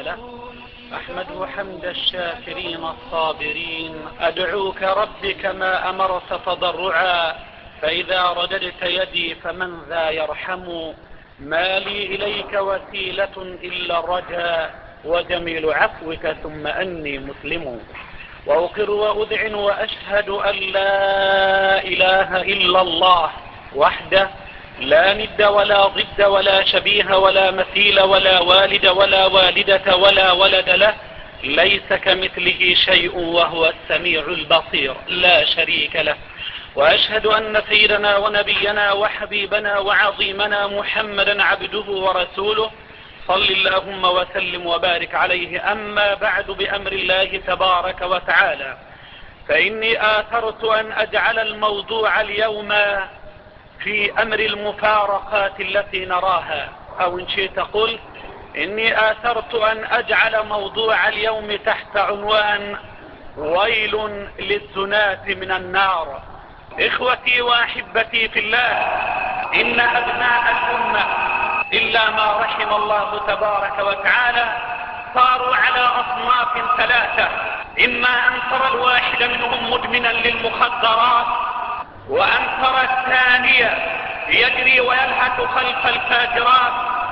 له، أحمده حمد الشاكرين الصابرين. أدعوك ربي كما أمرت تضرعا، فإذا رددت يدي فمن ذا يرحم. ما لي إليك وسيلة إلا الرجاء، وجميل عفوك ثم أني مسلم. وأقر وأذعن وأشهد أن لا إله إلا الله وحده، لا ند ولا ضد ولا شبيه ولا مثيل ولا والد ولا والدة ولا ولد له، ليس كمثله شيء وهو السميع البصير لا شريك له. وأشهد أن سيدنا ونبينا وحبيبنا وعظيمنا محمدا عبده ورسوله، صل اللهم وسلم وبارك عليه. أما بعد، بأمر الله تبارك وتعالى فإني آثرت أن أجعل الموضوع اليوم في أمر المفارقات التي نراها، أو إن شئت قل إني آثرت أن أجعل موضوع اليوم تحت عنوان ويل للزناة من النار. إخوتي وأحبتي في الله، إن أبناء الأمة إلا ما رحم الله تبارك وتعالى صاروا على أصناف ثلاثة: إما أن ترى الواحد منهم مدمنا للمخدرات، وأن ترى الثانية يجري ويلهث خلف الفاجرات،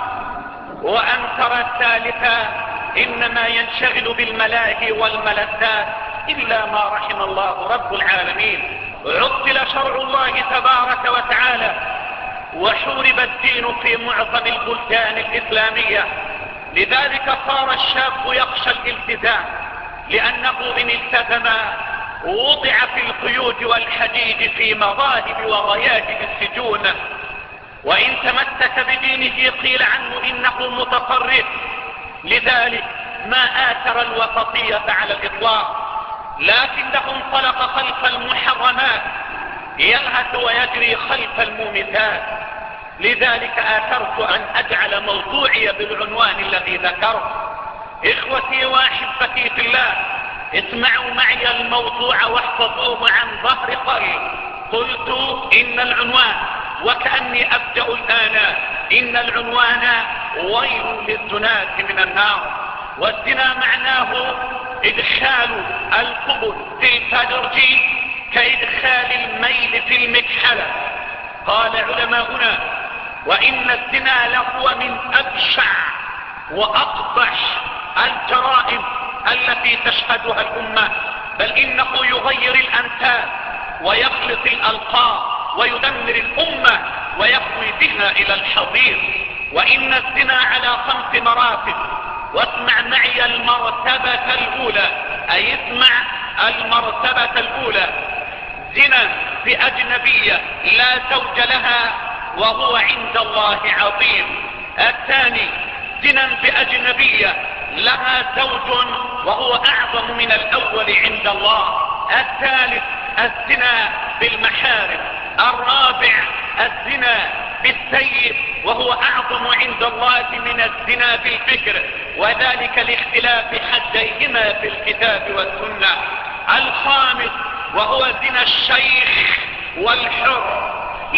وأن ترى الثالثة إنما ينشغل بالملاهي والملذات إلا ما رحم الله رب العالمين. عطل شرع الله تبارك وتعالى وحورب الدين في معظم البلدان الإسلامية، لذلك صار الشاب يخشى الالتزام، لأنه إن التزم وضع في القيود والحديد في مظاهر وغياهب السجون، وإن تمسك بدينه قيل عنه إنه متطرف. لذلك ما آثر الوسطية على الإطلاق، لكنه انطلق خلف المحرمات يلهث ويجري خلف المومثات. لذلك آثرت أن أجعل موضوعي بالعنوان الذي ذكرت. إخوتي وأحبتي في الله، اسمعوا معي الموضوع واحفظوه عن ظهر قلب. قلت إن العنوان، وكأني أبدأ الآن، إن العنوان ويل للزناة من النار. والزنا معناه إدخال القبل في الفرج كإدخال الميل في المكحلة. قال علماؤنا: وإن الزنا لهو من أبشع وأقبح الجرائم التي تشهدها الأمة، بل إنه يغير الأنساب ويخلط الألقاب ويدمر الأمة ويقوي بها إلى الحضيض. وإن الزنا على 5 مراتب، واسمع معي المرتبة الأولى، أي اسمع المرتبة الأولى: زنا بأجنبية لا زوج لها وهو عند الله عظيم. الثاني: زنا بأجنبية لها زوج وهو أعظم من الأول عند الله. الثالث: الزنا بالمحارم. الرابع: الزنا بالسيد وهو أعظم عند الله من الزنا بالفكر، وذلك لاختلاف حديهما في الكتاب والسنة. الخامس: وهو زنا الشيخ والحر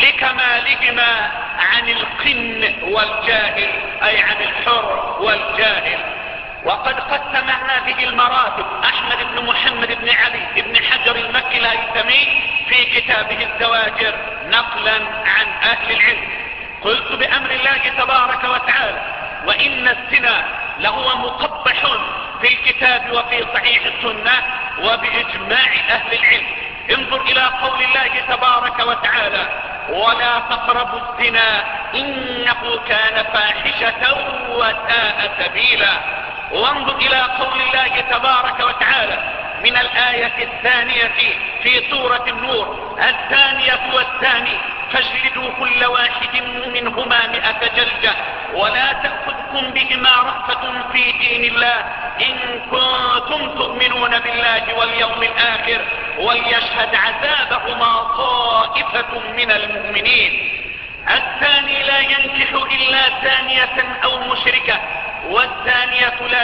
لكمالهما عن القن والجاهل، أي عن الحر والجاهل. وقد قسم هذه المراتب أحمد بن محمد بن علي بن حجر المكي الهيثمي في كتابه الزواجر نقلا عن أهل العلم. قلت بأمر الله تبارك وتعالى: وإن الزنا لهو مقبح في الكتاب وفي صحيح السنة وبإجماع أهل العلم. انظر إلى قول الله تبارك وتعالى: ولا تقربوا الزنا إنه كان فاحشة وساء سبيلا. وانظر إلى قول الله تبارك وتعالى من الآية الثانية في سورة النور: الثانية والثاني فاجلدوا كل واحد منهما 100 جلدة ولا تأخذكم بهما رأفة في دين الله إن كنتم تؤمنون بالله واليوم الآخر وليشهد عذابهما طائفة من المؤمنين. الثاني لا ينكح إلا زانية أو مشركة، والزانية لا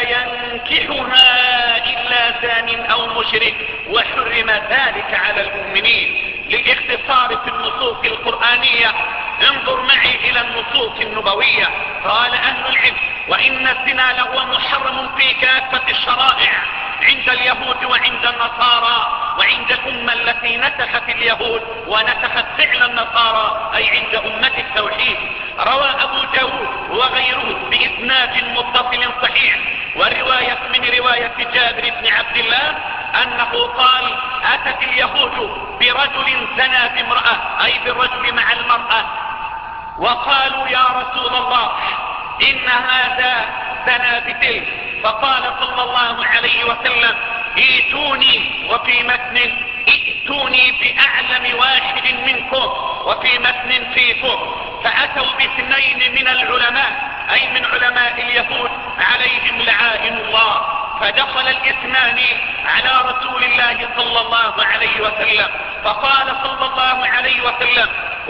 ينكحها إلا زان أو مشرك، وحرم ذلك على المؤمنين. للاختصار في النصوص القرآنية انظر معي إلى النصوص النبوية. قال أهل العلم: وإن الزنا لهو محرم في كافة الشرائع، عند اليهود وعند النصارى وعند الأمة التي نسخت اليهود ونسخت فعل النصارى، أي عند أمة التوحيد. روى أبو داود وغيره بإسناد متصل صحيح ورواية من رواية جابر بن عبد الله أنه قال: أتت اليهود برجل زنى بامرأة، أي بالرجل مع المرأة، وقالوا: يا رسول الله إن هذا زنى بتلك. فقال صلى الله عليه وسلم: ائتوني، وفي متن: ائتوني بأعلم واحد منكم، وفي متن: فيكم. فأتوا باثنين من العلماء، أي من علماء اليهود عليهم لعائن الله، فدخل الاثنان على رسول الله صلى الله عليه وسلم، فقال صلى الله عليه وسلم: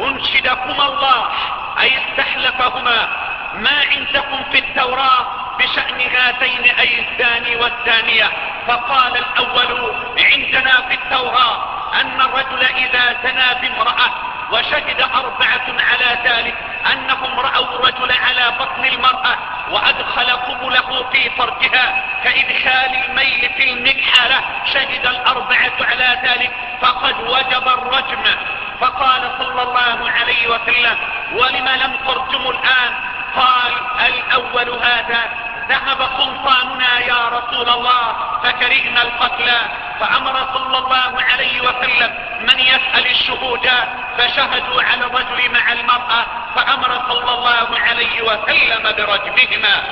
أنشدكم الله، أي استحلفهما: ما عندكم في التوراة بشأن هاتين، أي الزاني والزانية؟ فقال الأول: عندنا في التوراة أن الرجل إذا زنى بامرأة وشهد 4 على ذلك أنهم رأوا الرجل على بطن المرأة وأدخل قبله في فرجها كإدخال الميل في المكحلة، شهد 4 على ذلك فقد وجب الرجم. فقال صلى الله عليه وسلم: ولم لم ترجموا الآن؟ قال الأول: هذا ذهب سلطاننا يا رسول الله فكرهنا القتل. فأمر صلى الله عليه وسلم من يسأل الشهود فشهدوا على الرجل مع المرأة، فأمر صلى الله عليه وسلم برجمهما.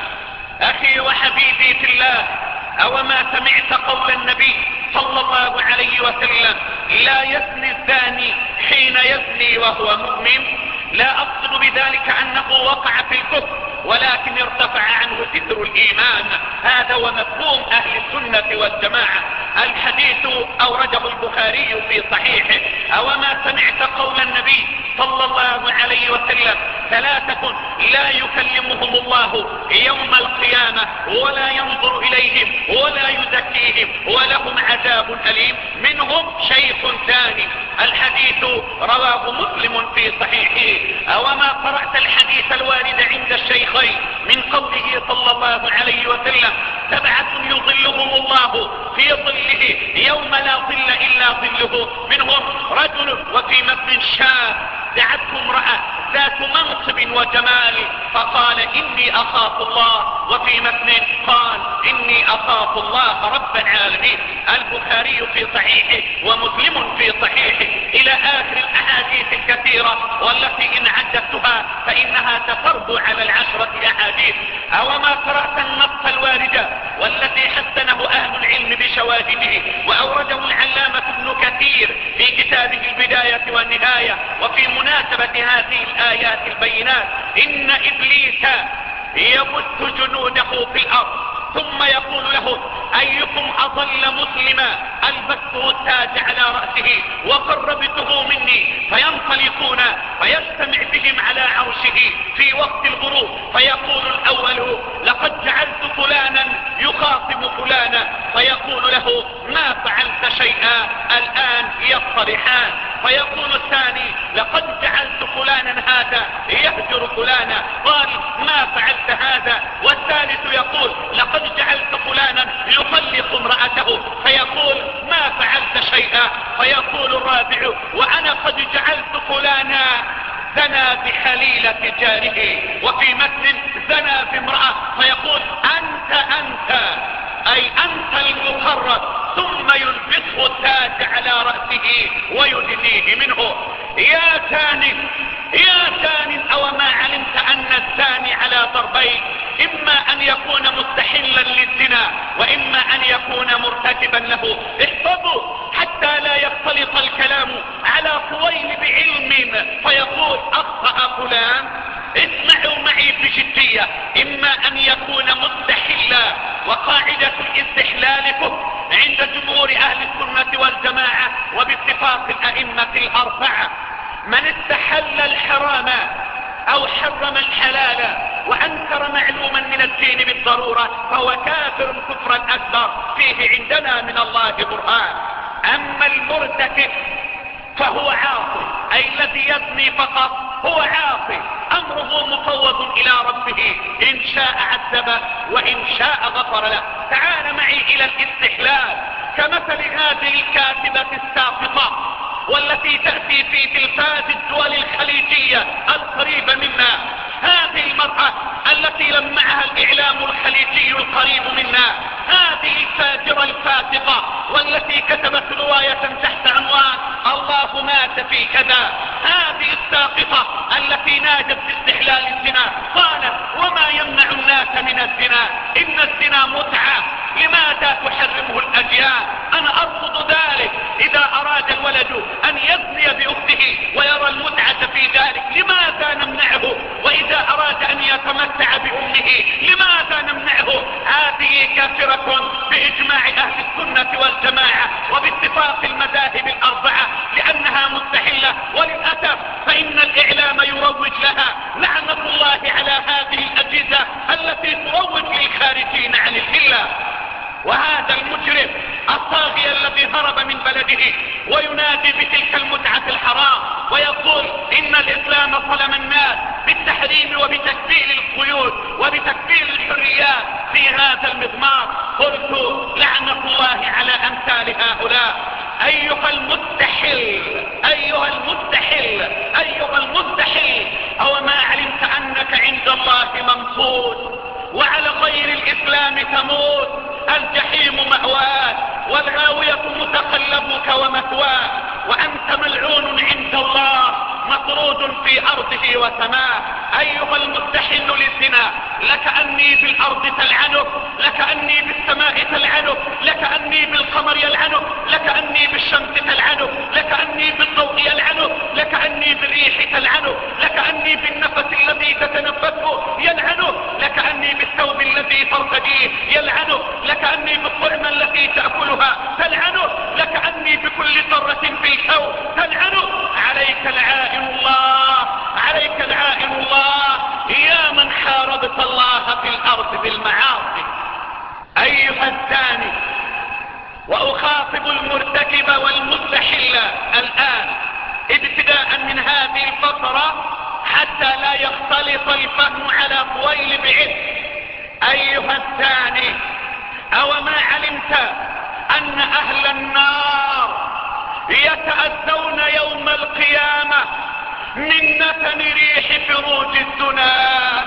أخي وحبيبي في الله، أوما سمعت قول النبي صلى الله عليه وسلم: لا يزني الزاني حين يزني وهو مؤمن؟ لا أقصد بذلك أنه وقع في الكفر، ولكن ارتفع عنه ستر الإيمان. هذا هو مفهوم أهل السنة والجماعة. الحديث أورده البخاري في صحيحه: أوما سمعت قول النبي صلى الله عليه وسلم: 3 لا يكلمهم الله يوم القيامة ولا ينظر إليهم ولا يزكيهم ولهم عذاب أليم، منهم شيخ زاني. الحديث رواه مسلم في صحيحه. أوما قرأت الحديث الوارد عند الشيخين من قوله صلى الله عليه وسلم: 7 يظلهم الله في ظله يوم لا ظل إلا ظله، منهم رجل، وفي متن: شاب دعته امرأة ذات منصب وجمال فقال: إني أخاف الله، وفي متن قال: إني أخاف الله رب العالمين. البخاري في صحيحه ومسلم في صحيحه إلى آخر الأحاديث الكثيرة، والتي إن عددتها فإنها تفرض على 10 أحاديث. أوما قرأت النص الوارد والذي حسنه أهل العلم بشواهده وأورده العلامة ابن كثير في كتابه البداية والنهاية، وفي مناسبة هذه الآيات البينات: إن إبليس يبث جنوده في الأرض ثم يقول له: أيكم أضل مسلما ألبسته التاج على رأسه وقربته مني، فينطلقون فيجتمع بهم على عرشه في وقت الغروب، فيقول الأول: لقد جعلت فلانا يخاصم فلانا، فيقول له: ما فعلت شيئا، الآن يصطلحان. فيقول الثاني: لقد جعلت فلانا هذا يهجر فلانا، قال: ما فعلت هذا. والثالث يقول: لقد جعلت فلانا يطلق امرأته، فيقول: ما فعلت شيئا. فيقول الرابع: وأنا قد جعلت فلانا زنى بحليلة جاره، وفي متن: زنى بامرأة، فيقول: أنت أي أنت المقرب، ثم يلبسه التاج على رأسه ويدنيه منه. يا ثان أو ما علمت أن الزاني على ضربين: إما أن يكون مستحلا للزنا، وإما أن يكون مرتكبا له. احفظوا حتى لا يختلط الكلام على طويل بعلم فيقول: أخطأ فلان. اسمعوا معي بجدية: إما أن يكون مستحلا، وقاعدة الاستحلال كفر عند جمهور أهل السنة والجماعة وباتفاق الأئمة الأربعة. من استحل الحرام أو حرم الحلال وأنكر معلوما من الدين بالضرورة فهو كافر كفرا أكبر، فيه عندنا من الله برهان. أما المرتكب فهو عاصي، أي الذي يزني فقط هو عاصي، امره مفوض الى ربه، ان شاء عذبه وان شاء غفر له. تعال معي الى الاستحلال كمثل هذه الكاتبة الساقطة والتي تأتي في تلفاز الدول الخليجية القريبة منا. هذه المرأة التي لمعها الإعلام الخليجي القريب منا، هذه الفاجرة الفاسقة والتي كتبت رواية تحت عنوان الله مات في كذا، هذه الساقطة التي نادت باستحلال الزنا قالت وما يمنع الناس من الزنا، إن الزنا متعة، لماذا تحرمه الأديان؟ أنا أرفض ذلك. إذا أراد الولد أن يزني بأخته ويرى المتعة في ذلك لماذا نمنعه؟ وإذا أراد أن يتمتع بأمه لماذا نمنعه؟ هذه كافرة بإجماع أهل السنة والجماعة وباتفاق المذاهب الأربعة لأنها مستحلة، وللأسف فإن الإعلام يروج لها. لعنة الله على هذه الأجهزة التي تروج للخارجين عن الملة. وهذا المجرم الطاغية الذي هرب من بلده وينادي بتلك المتعة الحرام ويقول إن الإسلام ظلم الناس بالتحريم وبتكفيل القيود وبتكفيل الحريات في هذا المضمار، قلت لعنة الله على أمثال هؤلاء. أيها المستحل، أيها المستحل، أيها المستحل، أو ما علمت أنك عند الله ممقوت وعلى غير الإسلام تموت؟ الجحيم مأواك والغاوية متقلبك ومثواك، وأنت ملعون عند الله مطرود في أرضه وسماه. أيها المستحل للزنا، لكأني بالأرض تلعنك، لكأني بالسماء تلعنك، لكأني بالقمر يلعنك، لكأني بالشمس تلعنك، لكأني بالضوء يلعنك، لكأني بالريح تلعنك، لكأني بالنفس الذي تتنفسه يلعنك، لكأني بالثوب الذي ترتديه يلعنك، لكأني بالطعمة التي تأكلها تلعنك، لكأني بكل ذرة في الكون تلعنك. عليك لعائن الله، عليك لعائن الله يا من حاربت الله في الأرض بالمعاصي. أيها الثاني، وأخاطب المرتكب والمستحل الآن ابتداء من هذه الفترة حتى لا يختلط الفهم على طويل بعلم. أيها الثاني، أو ما علمت أن أهل النار يتأذون يوم القيامة من نتن ريح فروج الزنا؟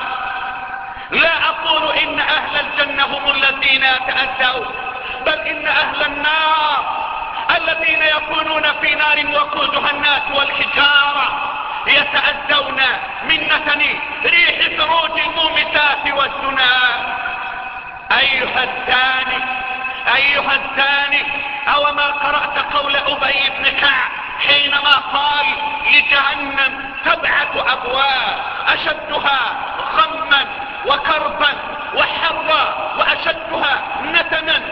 لا أقول إن أهل الجنة هم الذين يتأذون، بل إن أهل النار الذين يكونون في نار وقودها الناس والحجارة يتأذون من نتن ريح فروج المومسات والزنا. أيها الثاني، أيها الثاني، أو ما قرأت قول أبي بن كعب حينما قال لجهنم 7 أبواب أشدها غما وكربا وحرا وأشدها نتنا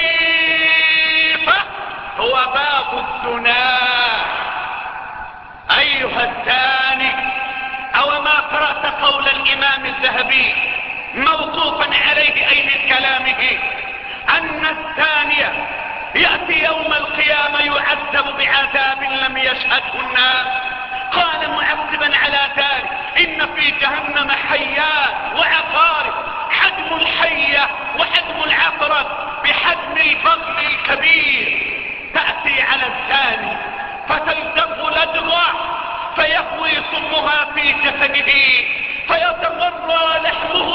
وجيفة هو باب الزنا. أيها الثاني، أو ما قرأت قول الإمام الذهبي موقوفا عليه أي من كلامه أن الثانية يأتي يوم القيامة يعذب بعذاب لم يشهده الناس. قال معقبا على ذلك إن في جهنم حيات وعقارب، حجم الحية وحجم العقرب بحجم البغل الكبير، تأتي على الثاني فتلدغ لدغة فيهوي سمها في جسده فيتغرى لحمه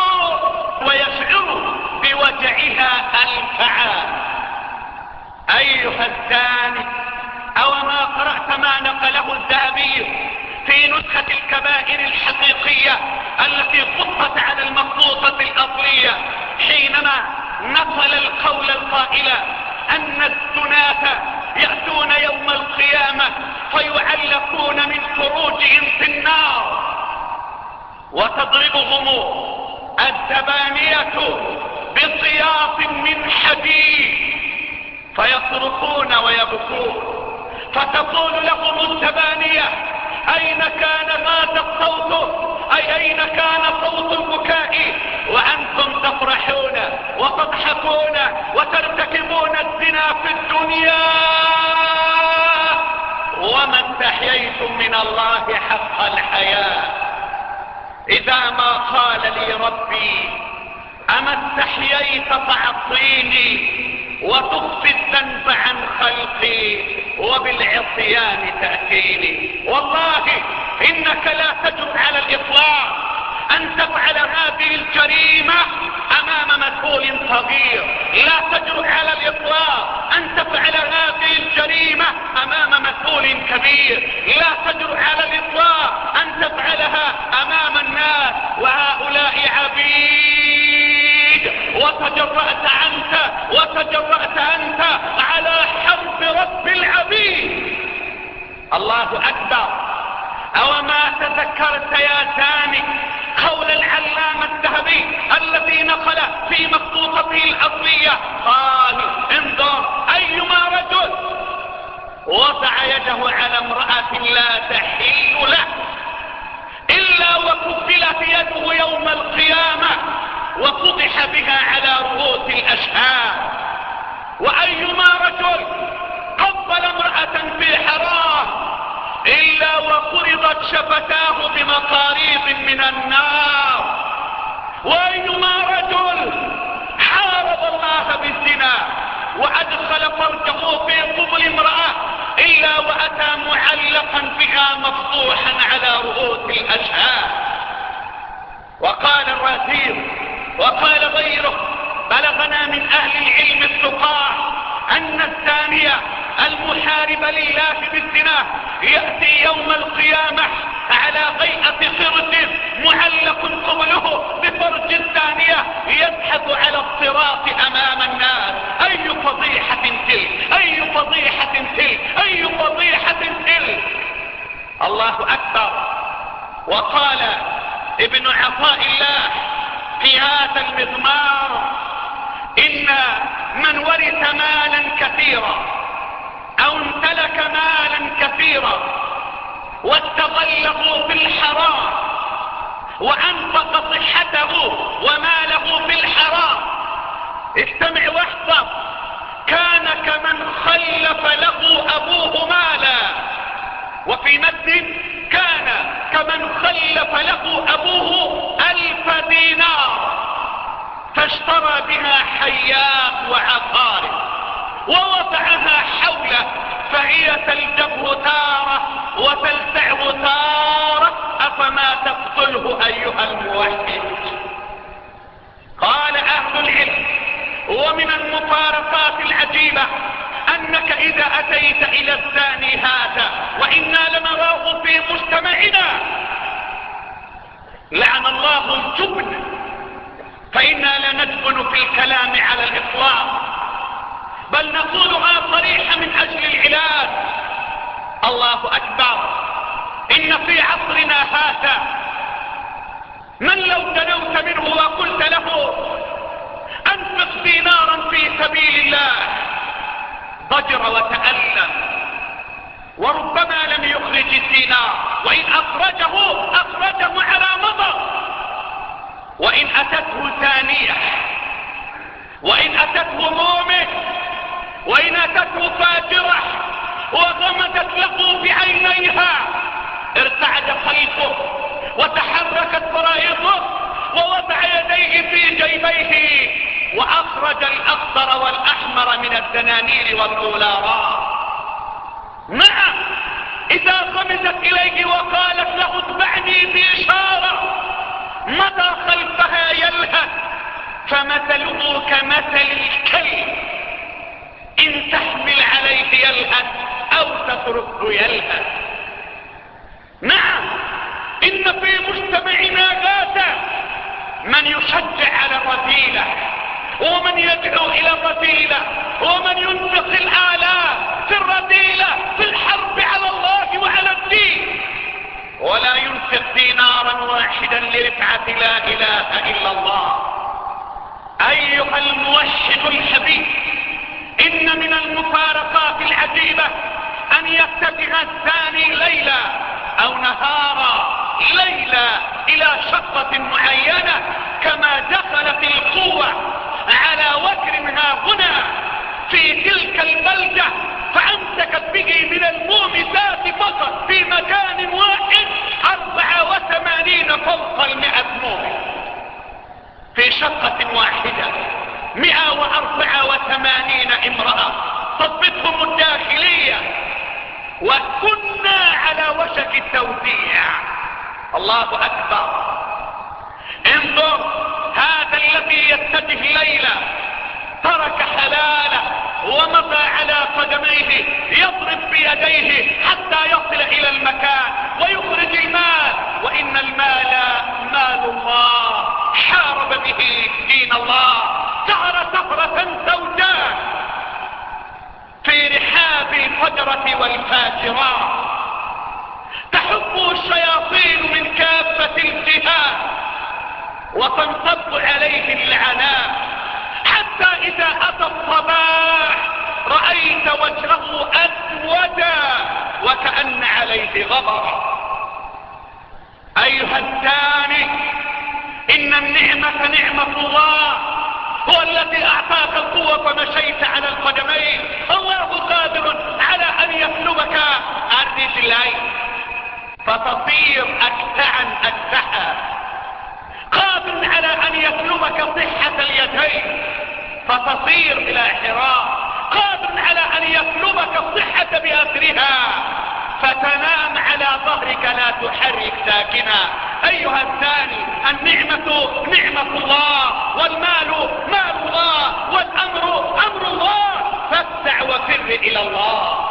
ويشعر بوجعها الفعال. أيها الثاني، أو ما قرأت ما نقله الذهبي في نسخة الكبائر الحقيقية التي قطت على المخطوطة الأصلية حينما نقل القول القائل أن الزناة يأتون يوم القيامة فيعلقون من فروجهم في النار وتضربهم الزبانية بسياط من حديد فيصرخون ويبكون، فتقول لهم الزبانية أين كان هذا الصوت؟ أي أين كان صوت البكاء وأنتم تفرحون وتضحكون وترتكبون الزنا في الدنيا وما استحييتم من الله حق منتهى الحياة. إذا ما قال لي ربي أما استحييت فعصيني وتخفي الذنب عن خلقي وبالعصيان تأتيني. والله إنك لا تجرؤ على الإطلاق أن تفعل هذه الجريمة أمام مسؤول صغير، لا تجرؤ على الإطلاق أن تفعل هذه الجريمة أمام مسؤول كبير، لا تجرؤ على الإطلاق أن تفعلها أمام الناس وهؤلاء عبيد، وتجرأت أنت على حرب رب العبيد. الله أكبر. أو ما تذكرت يا سامي قول العلامة الذهبي الذي نقل في مخطوطته الأصلية قال انظر أيما رجل وضع يده على امرأة لا تحل له إلا وكفلت يده يوم القيامة وفضح بها على رؤوس الأشهاد، وأيما رجل قبل امرأة في حرام إلا وقرضت شفتاه بمقاريض من النار، وأيما رجل حارب الله بالزنا وأدخل فرجه في قبل امرأة إلا وأتى معلقا بها مفضوحا على رؤوس الأشهاد. وقال الرازي وقال غيره بلغنا من أهل العلم الثقاة أن الزانية المحارب لله بالزنا يأتي يوم القيامة على هيئة قرد معلق قبله بفرج الزانية يزحف على الصراط أمام الناس. أي فضيحة تلك، أي فضيحة تلك، أي فضيحة تلك. الله أكبر. وقال ابن عطاء الله في هذا المضمار إن من ورث مالا كثيرا أو امتلك مالا كثيرا واستغله في الحرام وأنفق صحته وماله في الحرام، استمع واحفظ، كان كمن خلف له أبوه مالا. وفي متن كان كمن خلف له أبوه 1000 دينار فاشترى بها حيات وعقارب ووضعها حوله فهي تلجبه تارة وتلسعه تارة أفما تقتله أيها الموحد. قال أهل العلم ومن المفارقات العجيبة أنك إذا أتيت إلى الزاني هذا وإنا لنراه في مجتمعنا لعن الله الجبن، فإنا لا نجبن في الكلام على الإطلاق بل نقولها صريحة من أجل العلاج. الله أكبر. إن في عصرنا هذا من لو دنوت منه وقلت له أنفق دينارا في سبيل الله ضجر وتألم، وربما لم يخرج الدينار، وإن أخرجه على مضض. وإن أتته ثانية، وإن أتته مؤمن، وإن أتته فاجرة وغمدت له بعينيها ارتعد قلبه وتحركت فرائضه ووضع يديه في جيبيه وأخرج الأخضر والأحمر من الدنانير والدولارات. نعم، إذا غمدت إليه وقالت له اتبعني بإشارة مضى خلفها يلهث، فمثله كمثل الكلب إن تحمل عليه يلهث أو تتركه يلهث. نعم، إن في مجتمعنا هذا من يشجع على الرذيلة ومن يدعو إلى الرذيلة ومن ينفق الآلاف في الرذيلة في الحرب على الله وعلى الدين، ولا ينفق دينارا واحدا لرفعة لا إله إلا الله. أيها الموحد الحبيب، إن من المفارقات العجيبة أن يتجه الزاني ليلا أو نهارا، ليلا إلى شقة معينة كما دخلت القوة على وكر ها هنا في تلك البلدة، فأنت فامسكت به من المومسات فقط في مكان واحد 84 فوق 100 مومس في شقة واحدة. 184 امرأة صفتهم الداخلية، وكنا على وشك التوزيع. الله اكبر. انظر، هذا الذي يتجه ليلة ترك حلاله ومضى على قدميه يضرب بيديه حتى يصل الى المكان ويخرج المال، وان المال مال الله، حارب به دين الله، سهر سهرة سوداء في رحاب الفجرة والفاجرات، تحبه الشياطين من كافة الجهات وتنصب عليه اللعنات، حتى اذا اتى الصباح رأيت وجهه اسودا وكأن عليه غبر. ايها الثاني، ان النعمة نعمة الله، هو الذي اعطاك القوة فمشيت على القدمين. الله قادر على ان يسلبك الرجلين فتصير اكتعا اكتحا، قادر على ان يسلبك صحة اليدين فتصير الى حراء، قادر على ان يسلبك الصحة بأثرها فتنام على ظهرك لا تحرك ساكنا. ايها الثاني، النعمة نعمة الله، والمال مال الله، والامر امر الله، فاسع وفر الى الله.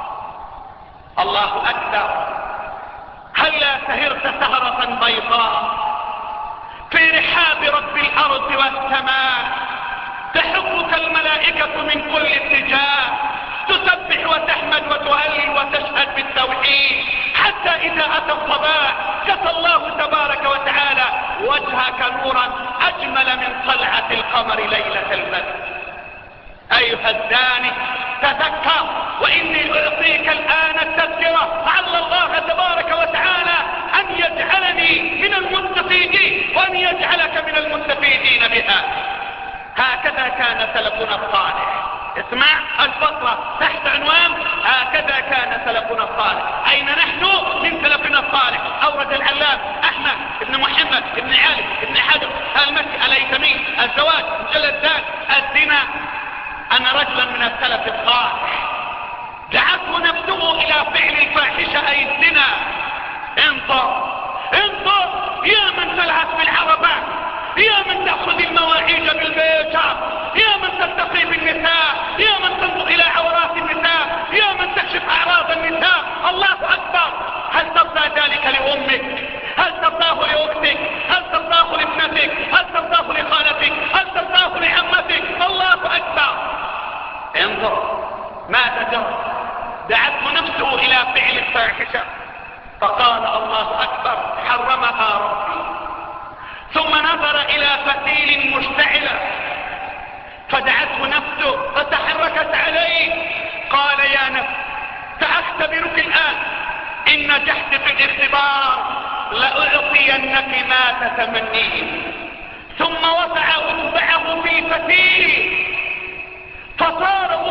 الله اكبر. هلا سهرت سهرة بيضاء في رحاب رب الارض والسماء، تحبك الملائكة من كل اتجاه، تسبح وتحمد وتهلل وتشهد بالتوحيد، حتى اذا اتى الصباح كسى الله تبارك وتعالى وجهك نورا اجمل من طلعة القمر ليلة البدر. ايها الثاني، تذكر، واني اعطيك الان التذكرة لعل الله تبارك وتعالى ان يجعلني من المستفيدين وان يجعلك من المستفيدين بها. هكذا كان سلفنا الصالح. اسمع الفقرة تحت عنوان هكذا كان سلفنا الصالح. اين نحن من سلفنا الصالح؟ اورد العلام احمد بن محمد بن علي بن حجر المكي الهيثمي الزواج مجلد ذات الزنا ان رجلا من السلف الصالح دعته نفسه الى فعل الفاحشة اي الزنا. انظر انظر، يا من تلعب بالعربات، يا من تأخذ المواعيد بالبيشة، يا من تلتقي بالنساء، يا من تنظر الى عورات النساء، يا من تكشف اعراض النساء. الله اكبر. هل ترضى ذلك لامك؟ هل ترضاه لاختك؟ هل ترضاه لابنتك؟ هل ترضاه لخالتك؟ هل ترضاه لعمتك؟ الله اكبر. انظر ماذا جرى. دعته نفسه الى فعل الفاحشة فقال الله اكبر حرمها ربي، ثم نظر الى فتيل مشتعلة فدعته نفسه فتحركت عليه. قال يا نفس سأختبرك الآن، إن نجحت في الاختبار لأعطينك ما تتمنين. ثم وضع أصبعه في فتيل فصار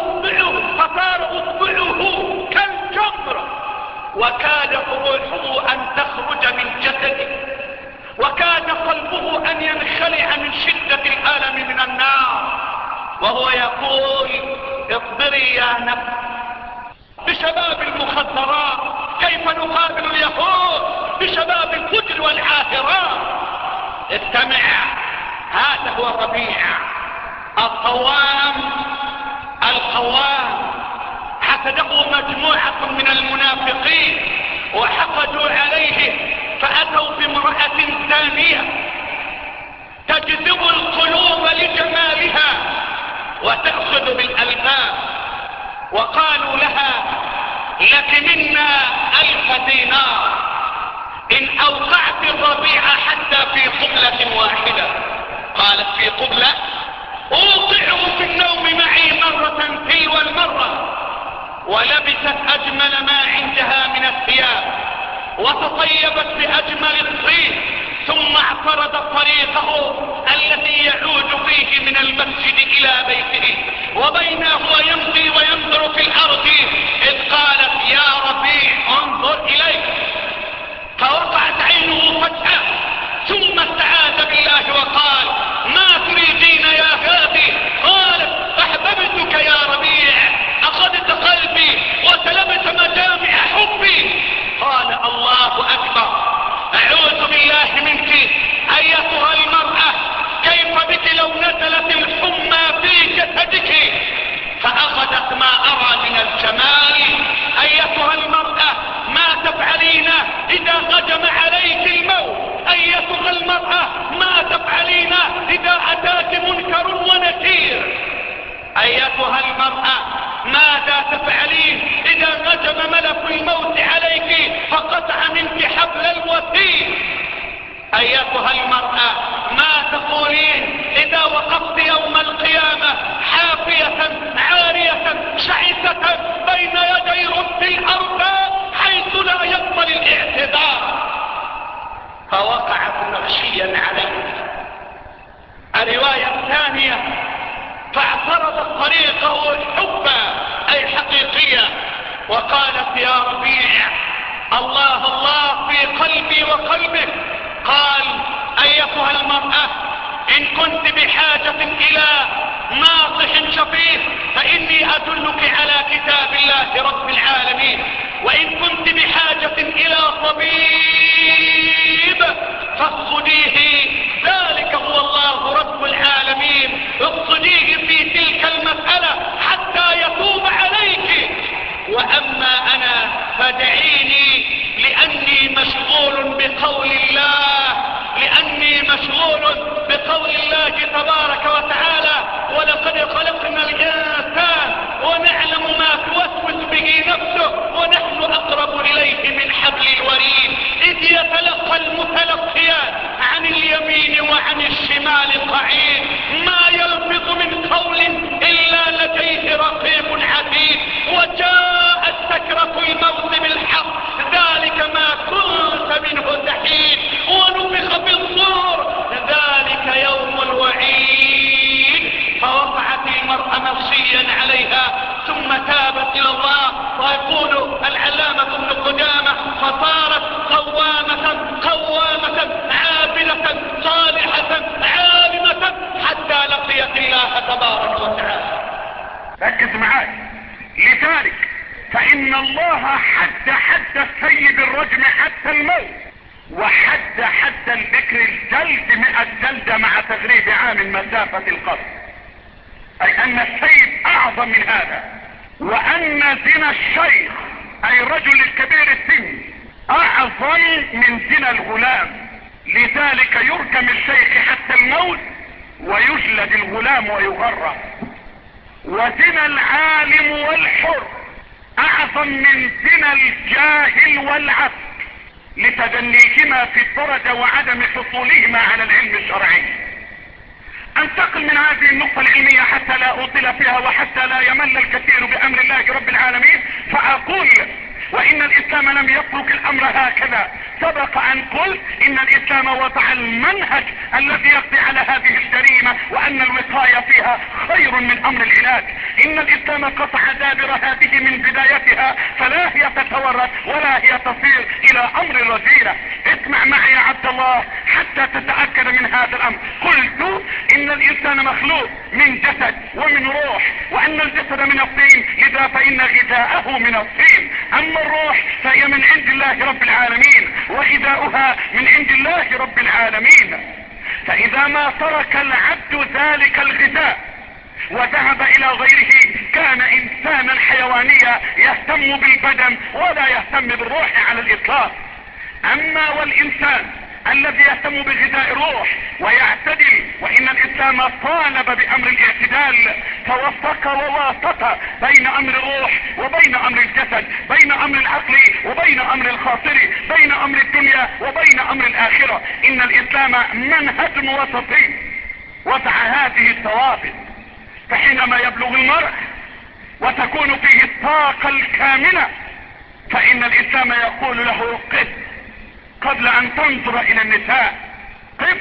أصبعه كالجمر، وكاد روحه أن تخرج من جسده، وكاد قلبه أن ينخلع من شدة الألم من النار، وهو يقول اصبري يا نفس. بشباب المخدرات كيف نقابل اليهود بشباب الفجر والعاهرات؟ استمع، هذا هو الربيع القوام حسده مجموعة من المنافقين وحقدوا عليه فأتوا بامرأة ثانية تجذب القلوب لجمالها وتأخذ بالألباب، وقالوا لها لك منا 1000 دينار إن أوقعت الربيع حتى في قبلة واحدة. قالت في قبلة؟ أوقعه في النوم معي مرة تلو المرة. ولبست أجمل ما عندها من الثياب وتطيبت بأجمل الطيب، ثم اعترضت طريقه الذي يعود فيه من المسجد إلى بيته، وبينه يمضي وينظر في الأرض تفعلين اذا هجم ملك الموت عليك فقطع منك حبل الوتين؟ ايتها المرأة ما تقولين اذا وقفت يوم القيامة حافية عارية شعثة بين يدي رب الارض حيث لا يقبل الاعتذار؟ فوقعت مغشيا عليه. الرواية الثانية فاعترضت طريقه حبا اي حقيقية وقالت يا ربيع الله الله في قلبي وقلبك. قال ايتها المرأة ان كنت بحاجة الى ناصح شفيق فاني ادلك على كتاب الله رب العالمين، وان كنت بحاجة الى طبيب فاقصديه ذلك هو الله رب العالمين، اقصديه في تلك المسألة حتى يتوب عليك. واما انا فدعيني لاني مشغول بقول الله، لاني مشغول بقول الله تبارك وتعالى ولقد خلقنا الانسان ونعلم ما توسوس به نفسه ونحن اقرب اليه من حبل الوريد اذ يتلقى المتلقيان عن اليمين وعن الشمال قعيد ما يلفظ من قول الا لديه رقيب عتيد وجاءت سكرة الموت بالحق ذلك ما كنت منه تحيد ونفخ بالصور ذلك يوم الوعيد. فوقعت المرأة مغشيا عليها ثم تابت الى الله. ويقول العلامة ابن قدامة فصارت قوامة عابدة صالحة عالمة حتى لقيت الله تبارك وتعالى. ركز معاي. لذلك فإن الله حد السيد الرجم حتى الموت، وحد البكر الجلد 100 جلدة مع تغريب عام مسافة القبر، أي أن السيد أعظم من هذا، وأن زنا الشيخ أي رجل الكبير السن أعظم من زنا الغلام. لذلك يرجم الشيخ حتى الموت ويجلد الغلام ويغرق. وزنا العالم والحر اعظم من زنا الجاهل والعبد لتدنيهما في الدرجة وعدم حصولهما على العلم الشرعي. انتقل من هذه النقطة العلمية حتى لا اطيل فيها وحتى لا يمل الكثير بامر الله رب العالمين، فاقول وان الاسلام لم يترك الامر هكذا. سبق ان قلت ان الاسلام وضع المنهج الذي يقضي على هذه الجريمة وان الوقاية فيها خير من امر العلاج. ان الاسلام قطع دابر هذه من بدايتها فلا هي تتورط ولا هي تصير الى امر رذيلة. اسمع معي يا عبد الله حتى تتأكد من هذا الامر. قلت ان الانسان مخلوق من جسد ومن روح، وان الجسد من الطين لذا فان غذاءه من الطين، اما الروح فهي من عند الله رب العالمين وغذاؤها من عند الله رب العالمين. فاذا ما ترك العبد ذلك الغذاء وذهب الى غيره كان انسانا حيوانيا يهتم بالبدن ولا يهتم بالروح على الاطلاق. اما والانسان الذي يهتم بغذاء الروح ويعتدل، وان الاسلام طالب بامر الاعتدال فوفق وواسط بين امر الروح وبين امر الجسد، بين امر العقل وبين امر الخاطر، بين امر الدنيا وبين امر الاخرة. ان الاسلام منهج وسطي وضع هذه الضوابط، فحينما يبلغ المرء وتكون فيه الطاقة الكاملة فان الاسلام يقول له قف قبل ان تنظر الى النساء، قف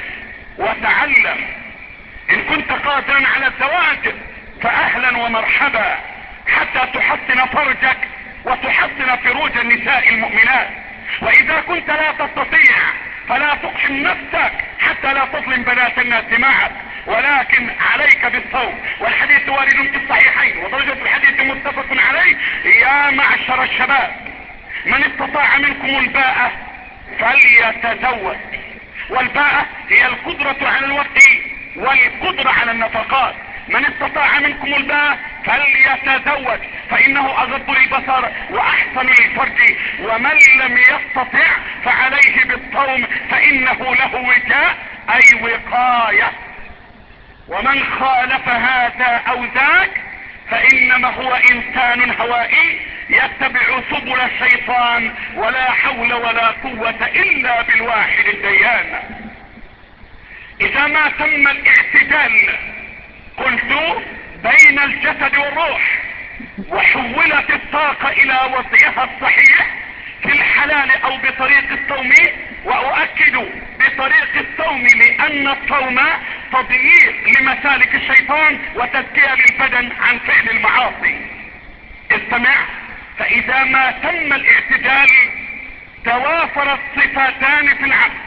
وتعلم. ان كنت قادرا على الزواج فاهلا ومرحبا حتى تحسن فرجك وتحسن فروج النساء المؤمنات. واذا كنت لا تستطيع فلا تقحم نفسك حتى لا تظلم بنات الناس معك، ولكن عليك بالصوم. والحديث وارد في الصحيحين ودرجة الحديث متفق عليه. يا معشر الشباب من استطاع منكم الباءة فليتزوج. والباءة هي القدرة على الوقت والقدرة على النفقات. من استطاع منكم الباءة فليتزوج فانه اغض للبصر واحسن للفرج، ومن لم يستطع فعليه بالصوم فانه له وجاء اي وقاية. ومن خالف هذا او ذاك فانما هو انسان هوائي يتبع سبل الشيطان، ولا حول ولا قوة الا بالواحد الديان. اذا ما تم الاعتدال قلت بين الجسد والروح، وحولت الطاقة الى وضعها الصحيح في الحلال او بطريق الصوم، واؤكد بطريق الصوم لان الصوم تضييق لمسالك الشيطان وتزكية للبدن عن فعل المعاصي. استمع، فاذا ما تم الاعتدال توافرت صفتان في العبد.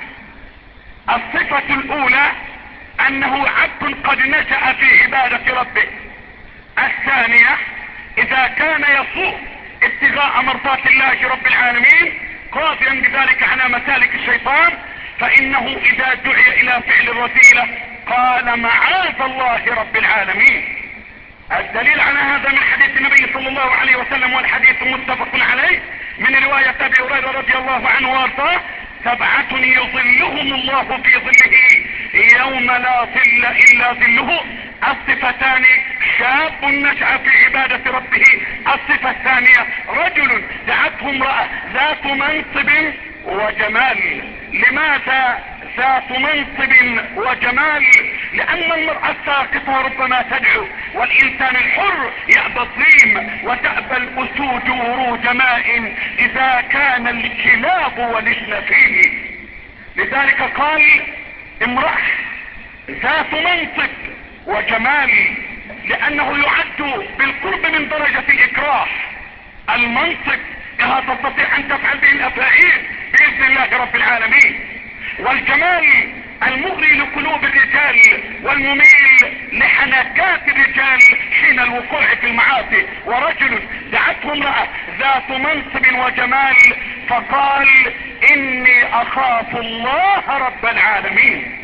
الصفة الاولى انه عبد قد نشأ في عبادة ربه. الثانية اذا كان يصوم ابتغاء مرضات الله رب العالمين قاضيا بذلك على مسالك الشيطان، فانه اذا دعي الى فعل الرذيلة قال معاذ الله رب العالمين. الدليل على هذا من حديث النبي صلى الله عليه وسلم، والحديث متفق عليه من رواية ابي هريرة رضي الله عنه وارضاه: 7 يظلهم الله في ظله يوم لا ظل الا ظله. الصفتان: شاب نشأ في عبادة ربه. الصفة الثانية: رجل دعته امرأة ذات منصب وجمال. لماذا ذات منصب وجمال؟ لان المرأة الساقطة ربما تدعو، والانسان الحر يأبى الظلم وتأبى الاسود ورود ماء اذا كان الكلاب ولجن فيه. لذلك قال امرأة ذات منصب وجمال، لانه يعد بالقرب من درجة الاكراه. المنصب انها تستطيع ان تفعل به الافاعيل باذن الله رب العالمين، والجمال المغري لقلوب الرجال والمميل لحنكات الرجال حين الوقوع في المعاصي. ورجل دعته امرأة ذات منصب وجمال فقال: اني اخاف الله رب العالمين.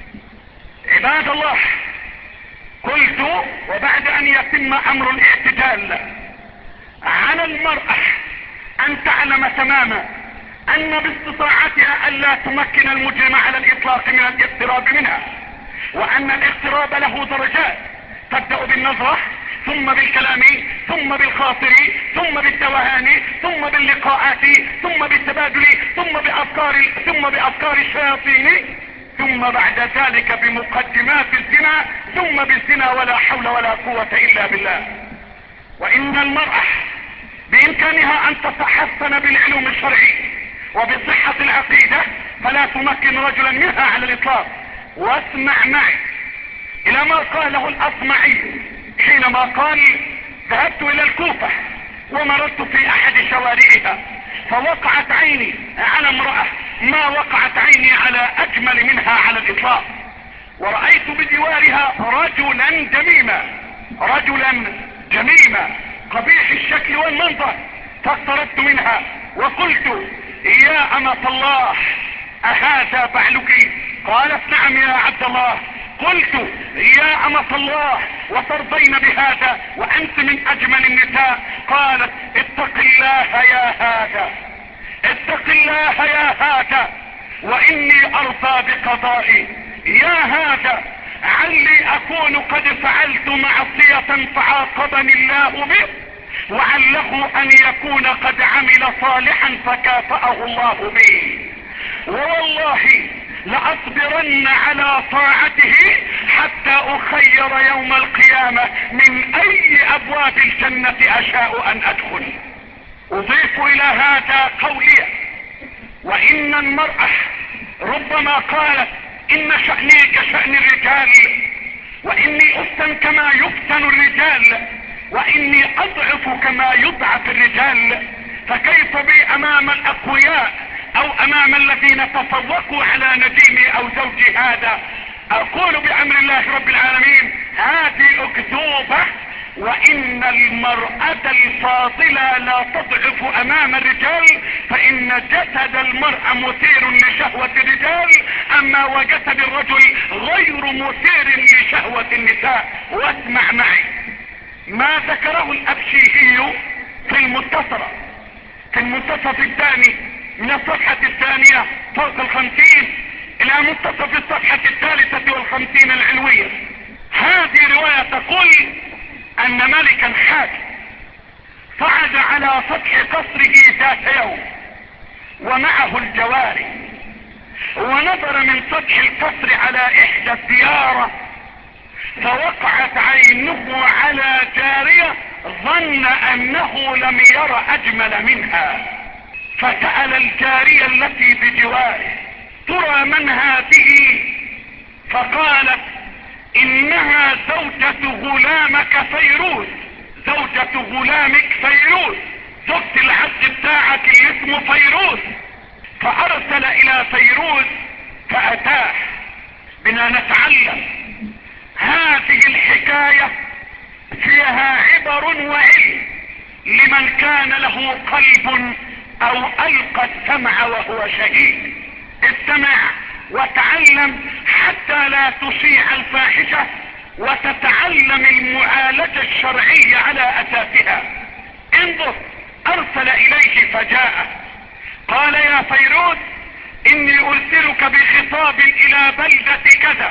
عباد الله، قلت وبعد ان يتم امر الاعتدال على المرأة ان تعلم تماما ان باستطاعتها الا تمكن المجرم على الاطلاق من الاقتراب منها، وان الاقتراب له درجات تبدأ بالنظرة، ثم بالكلام، ثم بالخاطر، ثم بالتوهان، ثم باللقاءات، ثم بالتبادل، ثم بافكار الشياطين، ثم بعد ذلك بمقدمات الزنا، ثم بالزنا، ولا حول ولا قوة الا بالله. وان المرأة بامكانها ان تتحسن بالعلوم الشرعي وبصحة العقيدة فلا تمكن رجلا منها على الاطلاق. واسمع معي الى ما قاله الاصمعي حينما قال: ذهبت الى الكوفة ومررت في احد شوارعها فوقعت عيني على امرأة ما وقعت عيني على اجمل منها على الاطلاق، ورأيت بجوارها رجلا جميما قبيح الشكل والمنظر، فاقتربت منها وقلت: يا امة الله، اهذا بعلك؟ قالت: نعم يا عبد الله. قلت: يا امة الله، وترضين بهذا وانت من اجمل النساء؟ قالت: اتق الله يا هذا، اتق الله يا هذا، واني ارضى بقضائي. يا هذا، علي اكون قد فعلت معصية فعاقبني الله به، وعله ان يكون قد عمل صالحا فكافأه الله به، ووالله لأصبرن على طاعته حتى اخير يوم القيامة من اي ابواب الجنة اشاء ان ادخل. اضيف الى هذا قولي: وان المرأة ربما قالت: ان شأني كشأن الرجال، واني افتن كما يفتن الرجال، واني اضعف كما يضعف الرجال، فكيف بي امام الاقوياء او امام الذين تفوقوا على نديمي او زوجي هذا؟ اقول بامر الله رب العالمين: هذه اكذوبة، وان المرأة الفاضلة لا تضعف امام الرجال، فان جسد المرأة مثير لشهوة الرجال، اما وجسد الرجل غير مثير لشهوة النساء. واسمع معي ما ذكره الابشيهي في المنتصف الثاني من الصفحة الثانية فوق 50 الى منتصف الصفحة 53 العلوية. هذه رواية تقول ان ملكا حاكم صعد على سطح قصره ذات يوم ومعه الجواري، ونظر من سطح القصر على احدى الديار، فوقعت عينه على جارية ظن انه لم ير اجمل منها، فسأل الجارية التي بجواره: ترى من هذه؟ فقالت: انها زوجة غلامك فيروز، زوجة غلامك فيروز، زوجة العبد بتاعك اللي اسمه فيروز. فارسل الى فيروز فاتاه. بنا نتعلم هذه الحكاية فيها عبر وعلم لمن كان له قلب او القى السمع وهو شهيد. استمع وتعلم حتى لا تشيع الفاحشة، وتتعلم المعالجة الشرعية على اساسها. انظر، ارسل اليه فجاء قال: يا فيروز، اني ارسلك بخطاب الى بلدة كذا،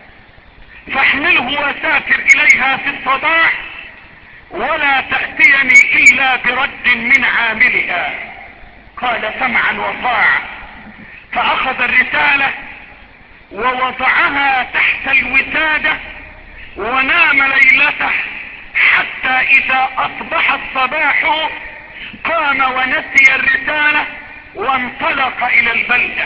فاحمله وسافر اليها في الصباح، ولا تأتيني الا برد من عاملها. قال: سمعا وطاعة. فاخذ الرسالة ووضعها تحت الوسادة ونام ليلته، حتى اذا اصبح الصباح قام ونسي الرسالة وانطلق الى البلدة.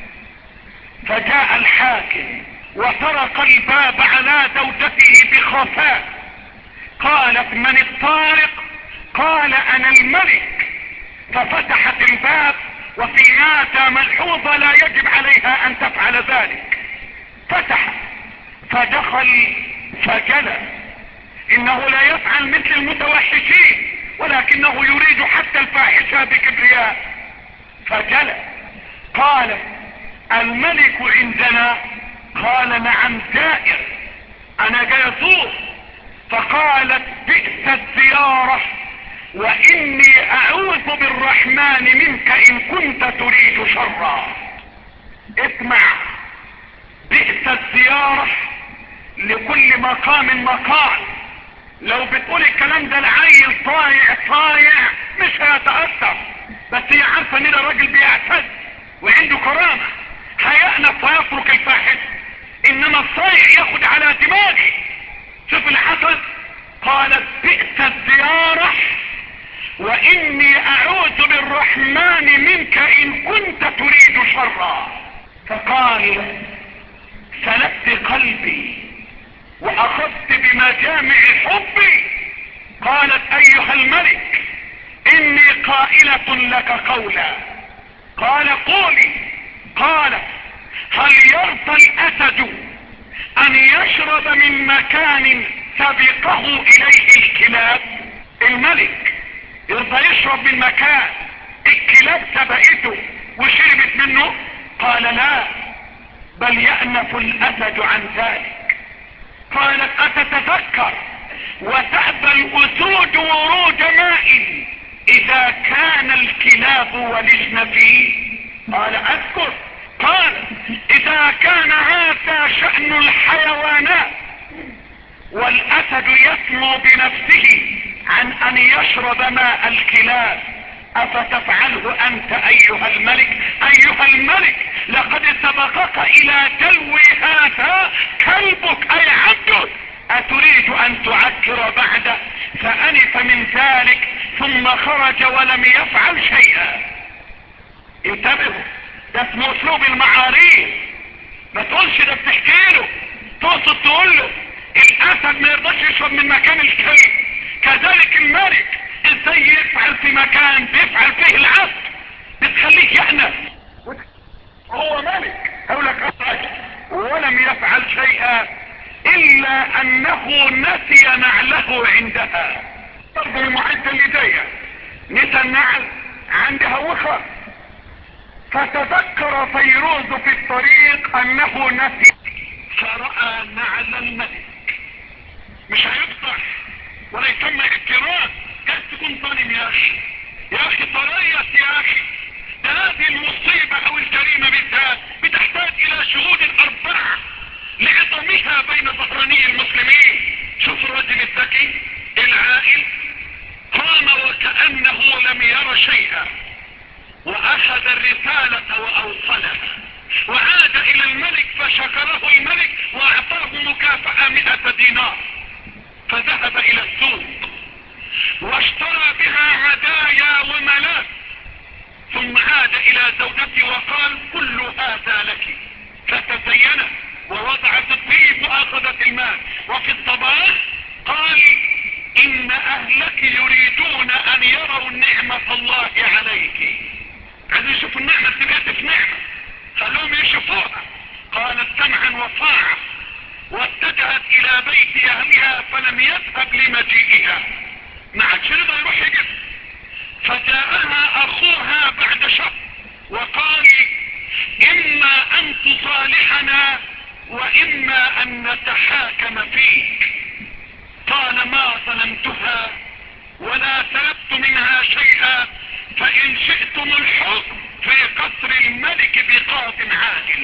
فجاء الحاكم وطرق الباب على زوجته بخفاء. قالت: من الطارق؟ قال: انا الملك. ففتحت الباب، وفي هذا ملحوظة لا يجب عليها ان تفعل ذلك. فتح فدخل فجلس. انه لا يفعل مثل المتوحشين، ولكنه يريد حتى الفاحشة بكبرياء. فجلس. قال: الملك عندنا؟ قال: نعم زائر، انا جاي ازور. فقالت: بئس الزيارة، واني اعوذ بالرحمن منك ان كنت تريد شرا. اسمع، بئس الزيارة لكل مقام مقال. لو بتقول الكلام ده لعيل صايع مش هيتأثر، بس هي عارفة ان ده راجل بيعتز وعنده كرامة، هيأنف ويترك الفاحش. انما الصايع ياخد على دماغي. شوف اللي حصل. قالت: بئس الزيارة، واني اعوذ بالرحمن منك ان كنت تريد شرا. فقال: سلبت قلبي واخذت بمجامع حبي. قالت: ايها الملك، اني قائلة لك قولا. قال: قولي. قالت: هل يرضى الاسد ان يشرب من مكان سبقه اليه الكلاب؟ الملك يرضى يشرب من مكان الكلاب سبقته وشربت منه؟ قال: لا، بل يأنف الاسد عن ذلك. قالت: اتتذكر وتأبى الاسود ورود ماء اذا كان الكلاب ولجن فيه؟ قال: اذكر. قال: اذا كان هذا شأن الحيوانات والاسد يسمو بنفسه عن ان يشرب ماء الكلاب، افتفعله انت ايها الملك؟ ايها الملك، لقد سبقك الى دلو هذا كلبك اي عبدك، اتريد ان تعكر بعده؟ فانف من ذلك ثم خرج ولم يفعل شيئا. انتبهوا، ده اسمه اسلوب المعاريف. ما تقولش ده بتحكي له، تقصد تقول له الاسد ما يرضاش يشرب من مكان الكلب، كذلك الملك ازاي يفعل في مكان بيفعل فيه العبد؟ بتخليه يأنف. هو ملك، اقول لك اخرج ولم يفعل شيئا الا انه نسي نعله عندها. برضه المعدة اللي جايه نسى النعل عندها وخر. فتذكر فيروز في الطريق انه نسي، فرأى نعل الملك. مش هيقطع ولا يسمى احترام، جايز تكون ظالم يا اخي، يا اخي تريث يا اخي. ده هذه المصيبة او الجريمة بالذات بتحتاج الى شهود اربعة لعظمها بين ظهراني المسلمين. شوف الرجل الذكي السائل قام وكأنه لم ير شيئا، واخذ الرسالة واوصلها، وعاد الى الملك فشكره الملك واعطاه مكافأة 100 دينار. فذهب الى السوق واشترى بها هدايا وملاذ، ثم عاد الى زوجته وقال كل هذا لك، فتزينت ووضعت الطيب واخذت المال. وفي الصباح قال ان اهلك يريدون ان يروا نعمة الله عليك، عايزين يشوفوا النعمة اللي بقيت في نعمة، خلوهم يشوفوها. قالت سمعا وطاعة، واتجهت الى بيت اهلها فلم يذهب لمجيئها، ما عادش رضى يروح يجب. فجاءها اخوها بعد شهر وقال اما ان تصالحنا واما ان نتحاكم فيك. قال ما ظلمتها ولا سلبت منها شيئا، فان شئتم الحكم في قصر الملك بقاض عادل.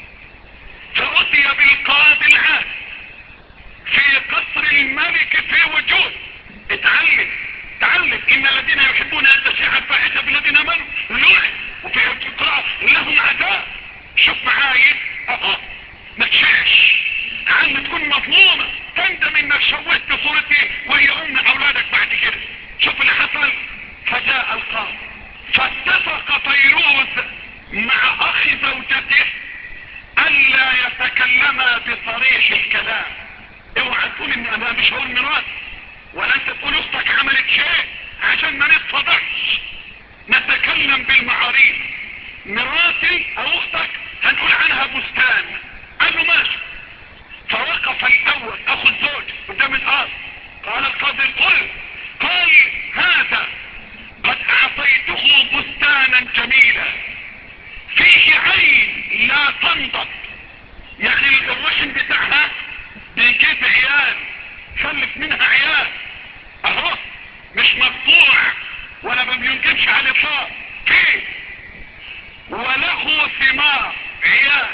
فأتي بالقاضي العادل في قصر الملك في وجود. اتعلم ان الذين يحبون ان تشيع الفاحشة بالذين امنوا لعن، وفي القراءة لهم عذاب. شوف معايا اهو، ما تشعش عم تكون مظلومة تندم انك شوهت صورتي وهي ام اولادك بعد كده. شوف اللي حصل. فجاء القاضي فاتفق فيروز مع اخ زوجته الا يتكلما بصريح الكلام. اوعى تقول ان انا مش هقول مراتي، ولا انت تقول اختك عملت شيء عشان ما نتفضحش، نتكلم بالمعاريف. مراتي او اختك هنقول عنها بستان. قال له ماشي. فوقف الاول اخو الزوج قدام القاضي. قال القاضي قال هذا قد اعطيته بستانا جميلا فيه عين لا تنضب، يعني الرشم بتاعها بيجيب عيال، خلف منها عيال اهو، مش مقطوع ولا ما بينجبش على الاطلاق فيه، وله ثمار عيال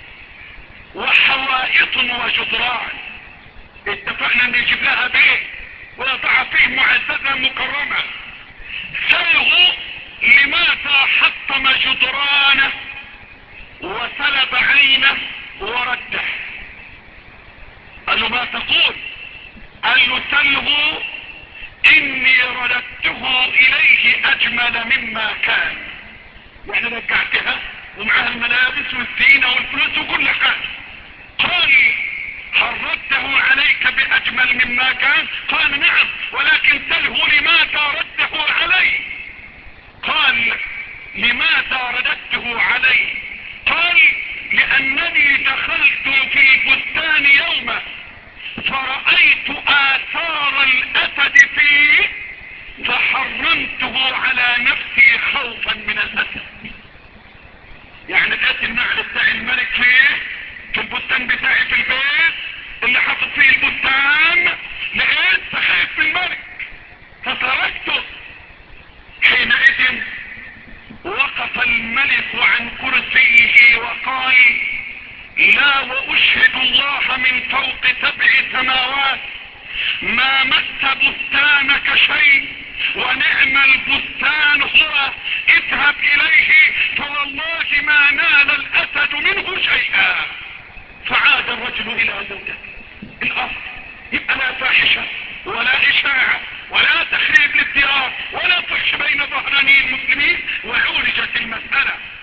وحوائط وجدران. اتفقنا ان يجيب لها بيت ويضع فيه معززة مكرمة. سأله لماذا حطم جدرانه وسلب عينه ورده؟ قال له ما تقول؟ قال له سله اني رددته اليه اجمل مما كان، يعني رجعتها ومعها الملابس والزينة والفلوس وكل حاجة. قال هل رده عليك باجمل مما كان؟ قال نعم، ولكن سله لماذا رده علي. قال لماذا رددته علي؟ قال لانني دخلت في البستان يوما فرأيت آثار الاسد فيه فحرمته على نفسي خوفا من الاسد. يعني لقيت النعل بتاع الملك فيه في البستان بتاعي في البيت اللي حاطط فيه البستان، لقيت فخاف من الملك فتركته. حينئذ وقف الملك عن كرسيه وقال لا واشهد الله من فوق 7 سماوات ما مس بستانك شيء ونعم البستان هو، اذهب اليه فوالله ما نال الاسد منه شيئا. فعاد الرجل الى زوجته. الاصل يبقى لا فاحشة ولا اشاعة ولا تخريب للديار ولا فحش بين ظهراني المسلمين، وعولجت المسألة